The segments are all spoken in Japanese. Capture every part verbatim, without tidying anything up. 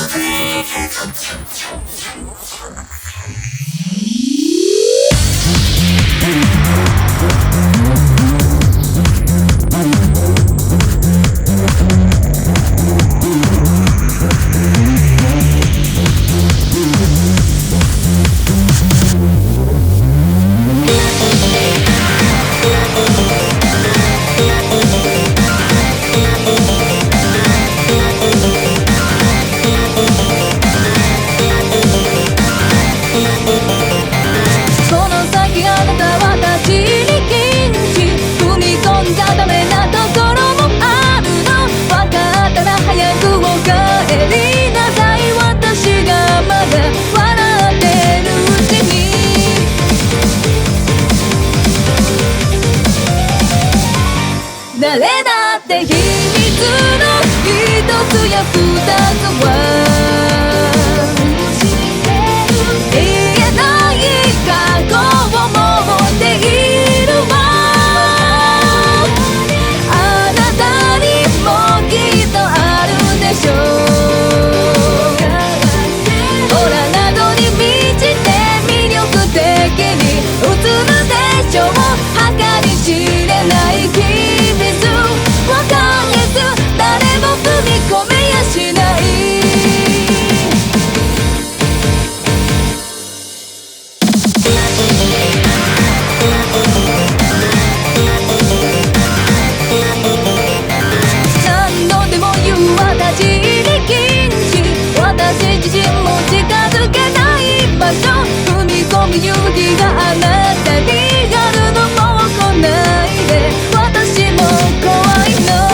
誰だって秘密の一つや二つは言えない過去を持っているわ。あなたにもきっとあるでしょう。オラなどに満ちて魅力的に映るでしょう。計り知れない秘密わかれず誰も踏み込めやしない。何度でも言う私に禁止。私自身も近づけない場所。踏み込む勇気があなたにあるのも来ないで。私も怖いの。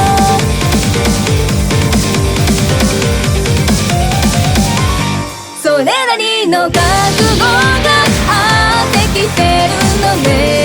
それなりの覚悟があってきてるのね。